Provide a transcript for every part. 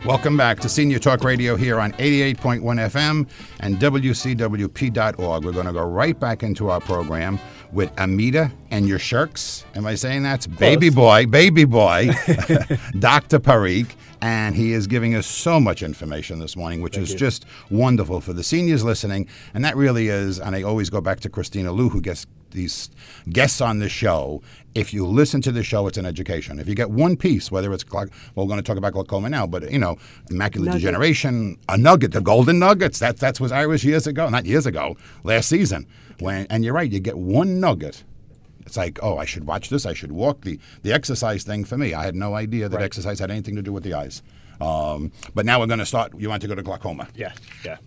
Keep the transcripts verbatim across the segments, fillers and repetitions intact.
Welcome back to Senior Talk Radio here on eighty-eight point one F M and W C W P dot org. We're going to go right back into our program with Amita and your shirks. Am I saying that's baby boy, baby boy, Doctor Parikh, and he is giving us so much information this morning, which Thank is you. just wonderful for the seniors listening. And that really is, and I always go back to Christina Liu, who gets these guests on the show. If you listen to the show, it's an education. If you get one piece, whether it's, well, we're going to talk about glaucoma now, but, you know, macular Nugget. degeneration, a nugget, the golden nuggets, that, that's what I was years ago, not years ago, last season. When, and you're right, you get one nugget. It's like, oh, I should watch this, I should walk. The, the exercise thing for me, I had no idea that Right. exercise had anything to do with the eyes. Um, but now we're going to start, you want to go to glaucoma. Yeah, yeah.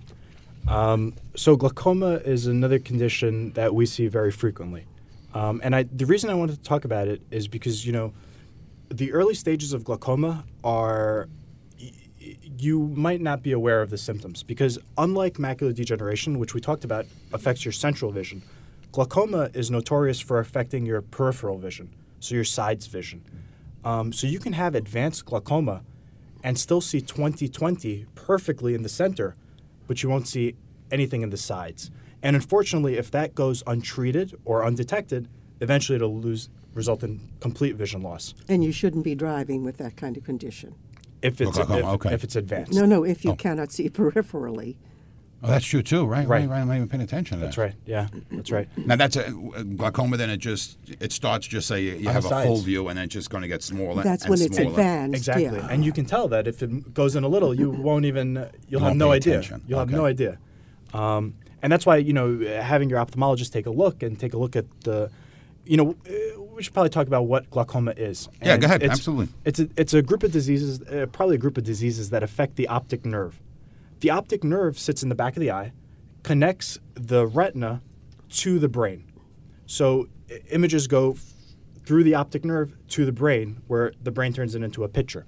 Um, so glaucoma is another condition that we see very frequently. Um, and I, the reason I wanted to talk about it is because, you know, the early stages of glaucoma are, y- y- you might not be aware of the symptoms because unlike macular degeneration, which we talked about affects your central vision, glaucoma is notorious for affecting your peripheral vision, so your sides vision. Um, so you can have advanced glaucoma and still see twenty twenty perfectly in the center, but you won't see anything in the sides. And unfortunately, if that goes untreated or undetected, eventually it'll lose, result in complete vision loss. And you shouldn't be driving with that kind of condition. If it's, glaucoma, if, okay. if it's advanced. No, no, if you Oh. cannot see peripherally. Oh, that's true too, right? Right, Right. right. I'm not even paying attention to that. That's right, yeah, that's right. Now that's a glaucoma. Then it just it starts just say you, you On have the a full sides. view, and then it's just going to get smaller. That's and when it's smaller. advanced. Exactly, Yeah. and you can tell that if it goes in a little, you won't even, you'll You have won't no pay idea. attention. You'll have Okay. no idea. Um, and that's why, you know, having your ophthalmologist take a look and take a look at the, you know, uh, we should probably talk about what glaucoma is. Yeah, And go ahead. it's- Absolutely. It's a, it's a group of diseases, uh, probably a group of diseases that affect the optic nerve. The optic nerve sits in the back of the eye, connects the retina to the brain. So i- images go f- through the optic nerve to the brain, where the brain turns it into a picture.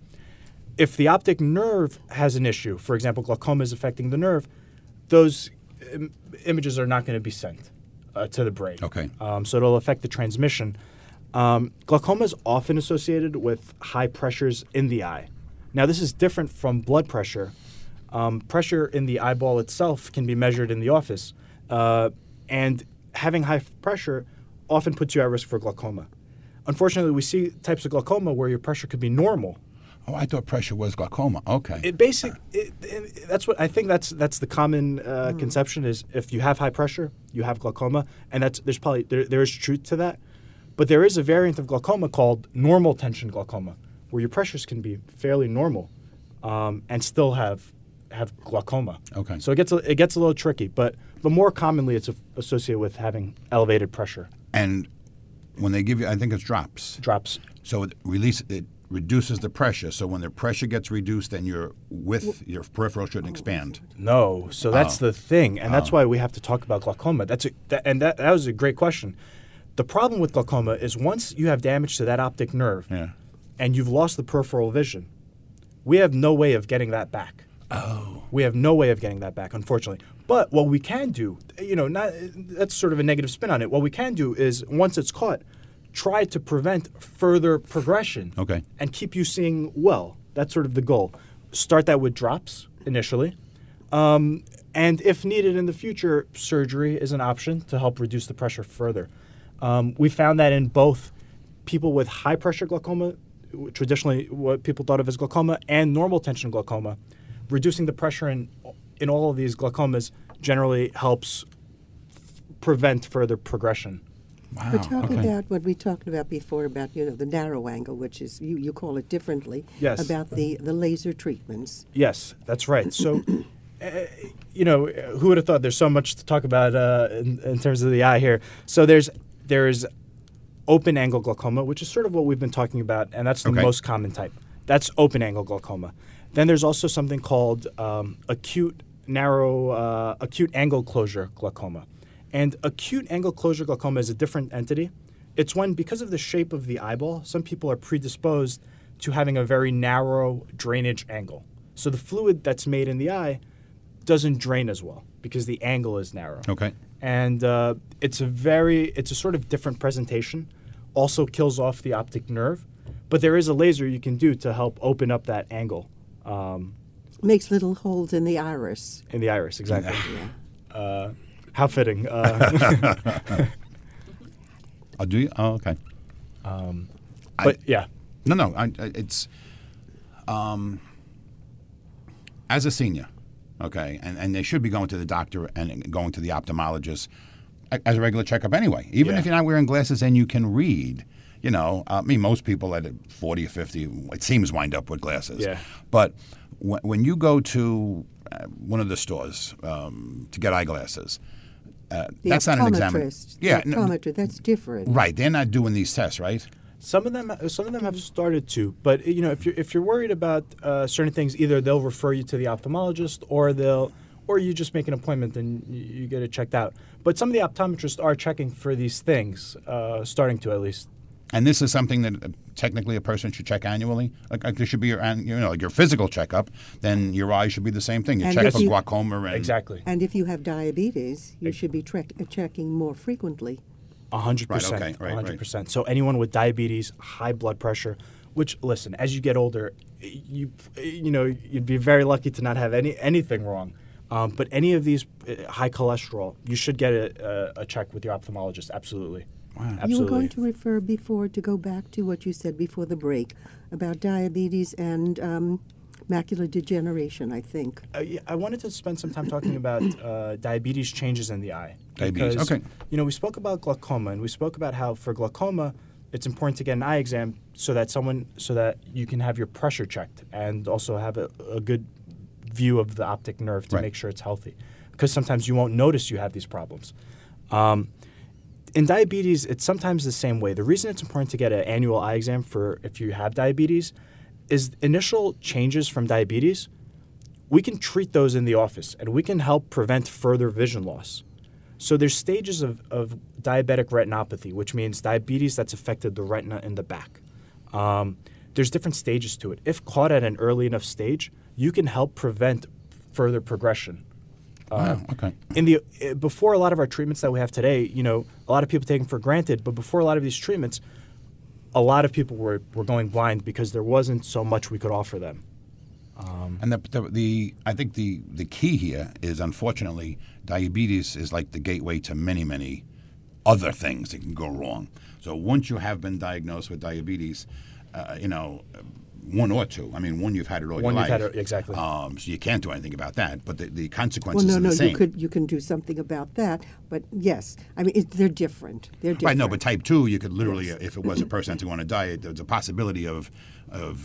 If the optic nerve has an issue, for example, glaucoma is affecting the nerve, those Im- images are not going to be sent uh, to the brain. Okay. Um, so it'll affect the transmission. Um, glaucoma is often associated with high pressures in the eye. Now, this is different from blood pressure. Um, pressure in the eyeball itself can be measured in the office, uh, and having high f- pressure often puts you at risk for glaucoma. Unfortunately, we see types of glaucoma where your pressure could be normal. Oh, I thought pressure was glaucoma. Okay. It basic. It, it, that's what I think. That's that's the common uh, conception is if you have high pressure, you have glaucoma, and that's there's probably there, there is truth to that, but there is a variant of glaucoma called normal tension glaucoma, where your pressures can be fairly normal, um, and still have have glaucoma. Okay. So it gets a, it gets a little tricky, but but more commonly it's a, associated with having elevated pressure. And when they give you, I think it's drops. Drops. So it release it reduces the pressure. So when the pressure gets reduced, then your width, your peripheral shouldn't expand. No, so that's Oh. the thing, and that's Oh. why we have to talk about glaucoma. That's a, that, and that that was a great question. The problem with glaucoma is once you have damage to that optic nerve, Yeah. and you've lost the peripheral vision, we have no way of getting that back. Oh. We have no way of getting that back, unfortunately. But what we can do, you know, not that's sort of a negative spin on it. What we can do is once it's caught, try to prevent further progression. Okay. And keep you seeing well. That's sort of the goal. Start that with drops initially. Um, and if needed in the future, surgery is an option to help reduce the pressure further. Um, we found that in both people with high pressure glaucoma, traditionally what people thought of as glaucoma, and normal tension glaucoma, reducing the pressure in in all of these glaucomas generally helps f- prevent further progression. Wow. We're talking okay. about what we talked about before about, you know, the narrow angle, which is, you, you call it differently, Yes. about the, the laser treatments. Yes, that's right. So, uh, you know, who would have thought there's so much to talk about uh, in, in terms of the eye here? So there's there's open angle glaucoma, which is sort of what we've been talking about, and that's the Okay. most common type. That's open angle glaucoma. Then there's also something called um, acute narrow uh, acute angle closure glaucoma. And acute angle closure glaucoma is a different entity. It's when, because of the shape of the eyeball, some people are predisposed to having a very narrow drainage angle. So the fluid that's made in the eye doesn't drain as well because the angle is narrow. Okay. And uh, it's a very, it's a sort of different presentation. Also kills off the optic nerve, but there is a laser you can do to help open up that angle. Um, Makes little holes in the iris. In the iris, exactly. Uh, how fitting. Uh, Oh, do you? Oh, okay. um, I- but yeah, No, no. I, I- it's um, as a senior, okay, and, and they should be going to the doctor and going to the ophthalmologist a- as a regular checkup anyway. Even Yeah. if you're not wearing glasses and you can read, you know, uh, I mean, most people at forty or fifty, it seems, wind up with glasses. Yeah. But w- when you go to uh, one of the stores um, to get eyeglasses, uh, The that's not an examiner. optometrist. Yeah, The no, optometrist, that's different. right. They're not doing these tests, right? some of them some of them have started to. But you know, if you're if you're worried about uh, certain things, either they'll refer you to the ophthalmologist, or they'll or you just make an appointment and you, you get it checked out. But some of the optometrists are checking for these things, uh, starting to at least. And this is something that uh, technically a person should check annually. Like, like there should be your, an- you know, like your physical checkup. Then your eyes should be the same thing. You And check if for you- glaucoma and Exactly. And if you have diabetes, you should be trec- uh, checking more frequently. A hundred Right, percent. okay, right, A hundred right. percent. So anyone with diabetes, high blood pressure, which listen, as you get older, you you know you'd be very lucky to not have any anything wrong. Um, but any of these uh, high cholesterol, you should get a, a, a check with your ophthalmologist. Absolutely. Wow. Absolutely. You were going to refer before, to go back to what you said before the break about diabetes and um, macular degeneration, I think. Uh, yeah, I wanted to spend some time talking about uh, diabetes changes in the eye. Diabetes, Because, okay. You know, we spoke about glaucoma, and we spoke about how for glaucoma, it's important to get an eye exam so that someone, so that you can have your pressure checked and also have a, a good view of the optic nerve to Right. make sure it's healthy. Because sometimes you won't notice you have these problems. Um, in diabetes, it's sometimes the same way. The reason it's important to get an annual eye exam for if you have diabetes is initial changes from diabetes. We can treat those in the office, and we can help prevent further vision loss. So there's stages of, of diabetic retinopathy, which means diabetes that's affected the retina in the back. Um, there's different stages to it. If caught at an early enough stage, you can help prevent further progression. Uh, Wow, okay. in the uh, before a lot of our treatments that we have today, you know, a lot of people take them for granted. But before a lot of these treatments, a lot of people were, were going blind because there wasn't so much we could offer them. And the, the, the I think the, the key here is, unfortunately, diabetes is like the gateway to many, many other things that can go wrong. So once you have been diagnosed with diabetes, uh, you know, one or two. I mean, one you've had it all One your you've had life. it- exactly. Um, so you can't do anything about that. But the, the Well, consequences no, are no, the same. you could you can do something about that. But yes, I mean, it, they're different. They're different. Right, no, but type two, you could literally, if it was a person to go on a diet, there's a possibility of of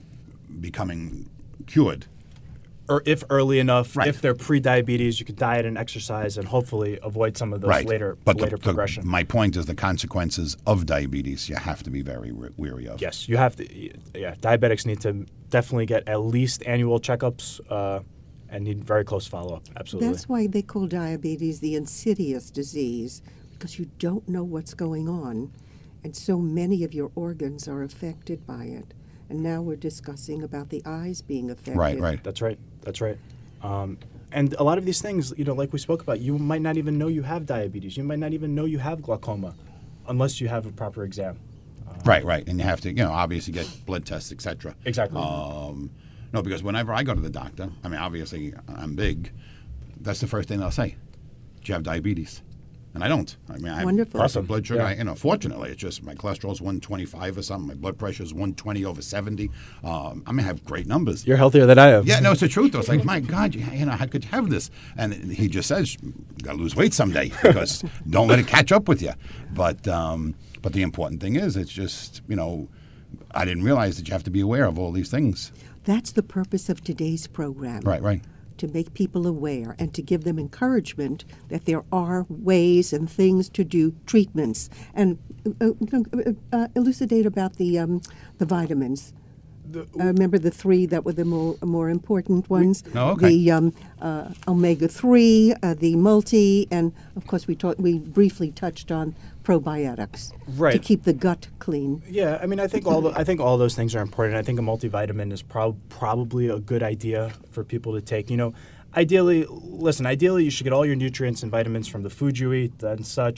becoming cured. Or if early enough, Right. if they're pre-diabetes, you could diet and exercise and hopefully avoid some of those Right. later but the- later the- progression. my point is the consequences of diabetes you have to be very re- weary of. Yes, you have to. Yeah, diabetics need to definitely get at least annual checkups uh, and need very close follow-up. Absolutely. That's why they call diabetes the insidious disease, because you don't know what's going on, and so many of your organs are affected by it. And now we're discussing about the eyes being affected. Right, right. That's right. That's right. Um, and a lot of these things, you know, like we spoke about, you might not even know you have diabetes. You might not even know you have glaucoma, unless you have a proper exam. Right, right. And you have to, you know, obviously get blood tests, et cetera. Exactly. Um, no, because whenever I go to the doctor, I mean, obviously I'm big. That's the first thing they'll say. Do you have diabetes? And I don't. I mean, I have Wonderful. perfect Awesome. blood sugar. Yeah. I, you know, fortunately, it's just my cholesterol's one twenty-five or something. My blood pressure is one twenty over seventy. Um, I mean, I have great numbers. You're healthier than I am. Yeah, no, it's the truth. Though. It's like, my God, you, you know, how could you have this? And he just says, you got to lose weight someday because don't let it catch up with you. But um, but the important thing is, it's just, you know, I didn't realize that you have to be aware of all these things. That's the purpose of today's program. Right, right. To make people aware and to give them encouragement that there are ways and things to do, treatments, and uh, uh, uh, elucidate about the um, the vitamins. I remember the three that were the more, more important ones. Oh, okay. The um, uh, omega three, uh, the multi, and of course we talked. We briefly touched on probiotics to Right. keep the gut clean. Yeah, I mean, I think all the, I think all those things are important. I think a multivitamin is prob- probably a good idea for people to take. You know, ideally, listen, ideally you should get all your nutrients and vitamins from the food you eat and such.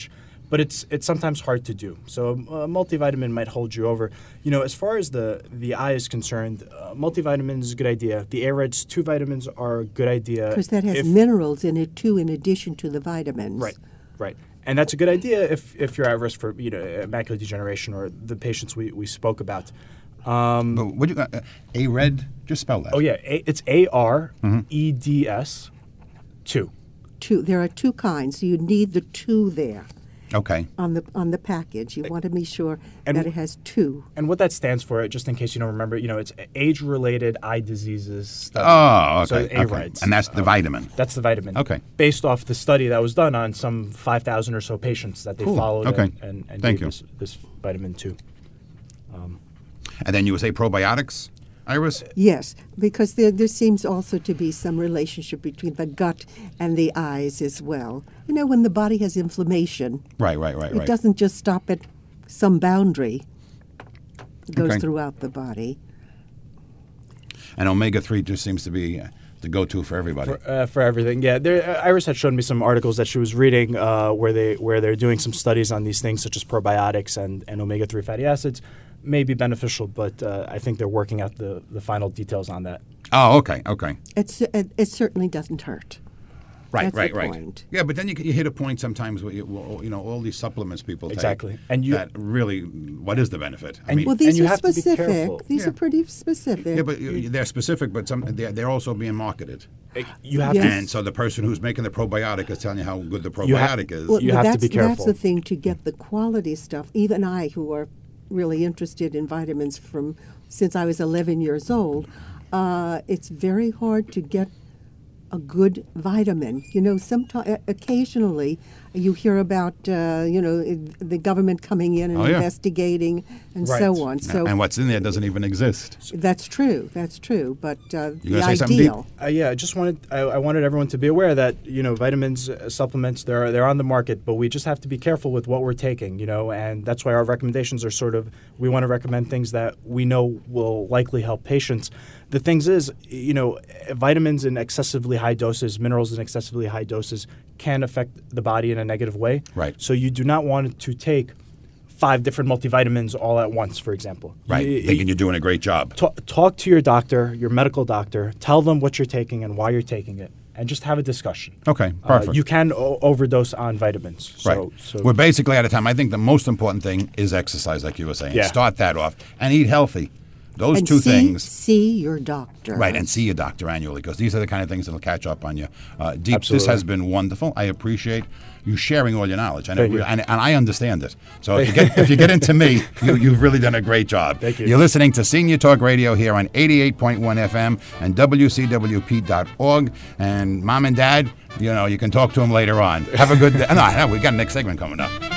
but it's it's sometimes hard to do. So a multivitamin might hold you over. You know, as far as the, the eye is concerned, uh, multivitamin is a good idea. The AREDS two vitamins are a good idea. Because that has if, minerals in it, too, in addition to the vitamins. Right, right. And that's a good idea if, if you're at risk for, you know, macular degeneration or the patients we, we spoke about. Um, But what you got? Uh, ARED? Just spell that. oh, yeah. A, it's A R E D S two. Two. There are two kinds, so you need the two there Okay. on the on the package. You want to be sure And- that it has two. And what that stands for, just in case you don't remember, you know, it's age-related eye diseases study. Oh, So okay. okay. AREDS. And that's the vitamin. That's the vitamin. Okay. Based off the study that was done on some five thousand or so patients that they Cool. followed Okay. and, and, and Thank gave you. This, this vitamin two. And then you would say probiotics, Iris? Yes, because there, there seems also to be some relationship between the gut and the eyes as well. You know, when the body has inflammation, Right, right, right, it right. doesn't just stop at some boundary. It goes Okay. throughout the body. And omega three just seems to be uh, the go-to for everybody. For, uh, for everything, yeah. There, uh, Iris had shown me some articles that she was reading uh, where they where they're doing some studies on these things, such as probiotics and, and omega three fatty acids, may be beneficial, but uh, I think they're working out the, the final details on that. Oh, okay, okay. It's, it, it certainly doesn't hurt. Right, That's right, the right. point. Yeah, but then you, you hit a point sometimes where you, well, you know all these supplements people Exactly. take. And you- that really, what is the benefit? I And mean, Well, these you are have to be specific. careful. These Yeah. are pretty specific. yeah, but you- they're specific, but some they're, they're also being marketed. You have Yes. to. And so the person who's making the probiotic is telling you how good the You have- probiotic is. Well, You but have to that's, be careful. That's the thing, to get the quality stuff. Even I, who are really interested in vitamins from since I was eleven years old, uh, it's very hard to get a good vitamin. You know, sometimes occasionally you hear about uh, you know it, the government coming in and Oh, yeah. investigating and Right. so on. So and what's in there doesn't even exist. that's true. That's true. But uh, You the gonna say something, Deep? ideal. Uh, yeah, I just wanted I, I wanted everyone to be aware that you know vitamins, uh, supplements, they're they're on the market, but we just have to be careful with what we're taking, you know, and that's why our recommendations are sort of we want to recommend things that we know will likely help patients. The things is, you know, vitamins in excessively high doses, minerals in excessively high doses can affect the body in a negative way. Right. So you do not want to take five different multivitamins all at once, for example. Right, You- thinking you're doing a great job. Ta- talk to your doctor, your medical doctor. Tell them what you're taking and why you're taking it, and just have a discussion. Okay, Uh, perfect. you can o- overdose on vitamins. So, Right. So We're basically out of time. I think the most important thing is exercise, like you were saying. Yeah. Start that off and eat healthy. Those And two see, things. see your doctor. Right, and see your doctor annually because these are the kind of things that'll catch up on you. Uh, Deep, this Absolutely. has been wonderful. I appreciate you sharing all your knowledge, and, Thank it, you. and, and I understand it. So if you get if you get into me, you, you've really done a great job. Thank you. You're listening to Senior Talk Radio here on eighty-eight point one F M and W C W P dot org. And Mom and Dad, you know, you can talk to them later on. Have a good day. No, no, we got a next segment coming up.